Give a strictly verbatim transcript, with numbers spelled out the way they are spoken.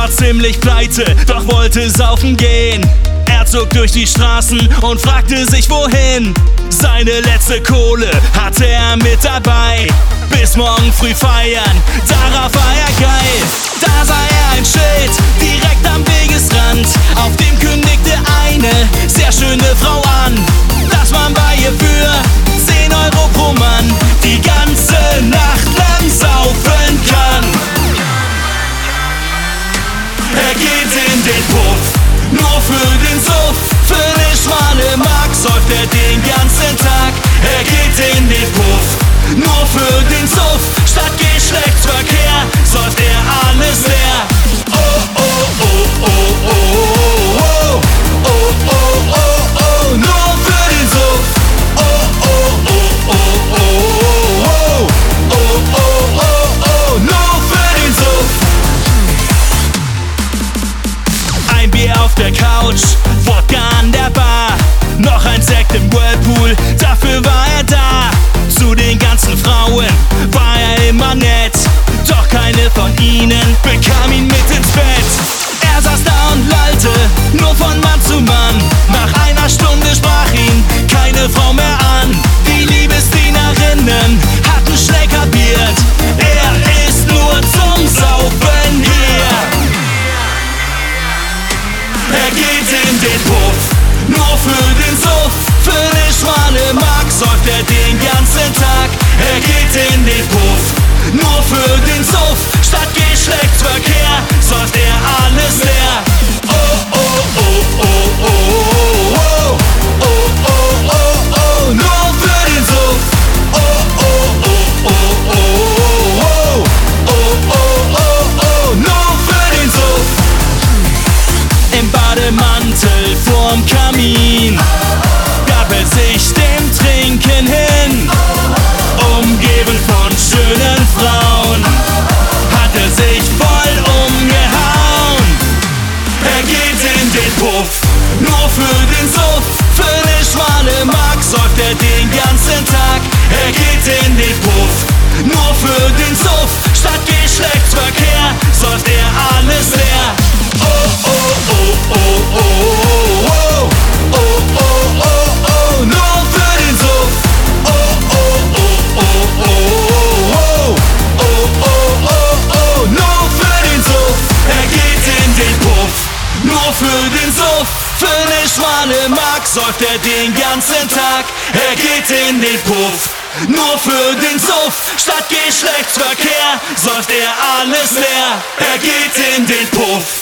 war ziemlich pleite, doch wollte saufen gehen. Er zog durch die Straßen und fragte sich wohin. Seine letzte Kohle hatte er mit dabei. Bis morgen früh feiern, darauf war er geil. Da sah er ein Schild direkt am Wegesrand. Auf dem kündigte eine sehr schöne Frau an, dass man bei ihr für zehn Euro pro Mann die ganze Nacht lang saufen kann. Er geht in den Puff, nur für den Suff. Für ne schmale Mark säuft er den ganzen Tag. Er geht in den Puff, nur für den Suff. Statt Geschlechtsverkehr säuft er alles leer. Oh, oh, oh, oh, oh, oh, oh, oh, oh, oh, oh, nur für den Suff. Oh, oh, oh, oh, oh, oh, oh, oh, oh, oh, oh, nur für den Suff. Ein Bier auf der Couch, Wodka an der Bar, noch ein Sekt im Whirlpool, dafür war er da. Zu den ganzen Frauen war er immer nett, doch keine von ihnen bekam ihn mit ins Bett. Er saß da und lallte, nur von Mann zu Mann. Nach einer Stunde sprach ihn keine Frau mehr an. Die Liebesdienerinnen hatten schnell kapiert, er ist nur zum Saufen hier. Er geht in den Puff, nur für den Suff. Für ne schmale Mark säuft er den ganzen Tag. Er geht in den Puff, nur für den Suff. Statt Geschlechtsverkehr säuft er alles leer. Oh, oh, oh, oh, oh, oh, oh, oh, oh, oh, oh, nur für den Suff. Oh, oh, oh, oh, oh, oh, oh, oh, oh, oh, nur für den Suff. Im Bademantel vorm Kamin gab er sich dem Trinken hin. Umgeben von schönen Frauen hat er sich voll umgehauen. Er geht in den Puff, nur für den Suff. Für ne schmale Mark säuft er den ganzen Tag. Er geht in den Puff, nur für den Suff. Statt Geschlechtsverkehr säuft er alles leer. Oh, oh, oh, oh, oh, oh, oh, oh, oh, oh, oh, nur für den Suff. Oh, oh, oh, oh, oh, oh, oh, oh, oh, oh, nur für den Suff. Er geht in den Puff, nur für den Suff. Für ne schmale Mark säuft er den ganzen Tag. Er geht in den Puff, nur für den Suff. Statt Geschlechtsverkehr säuft er alles leer. Er geht in den Puff.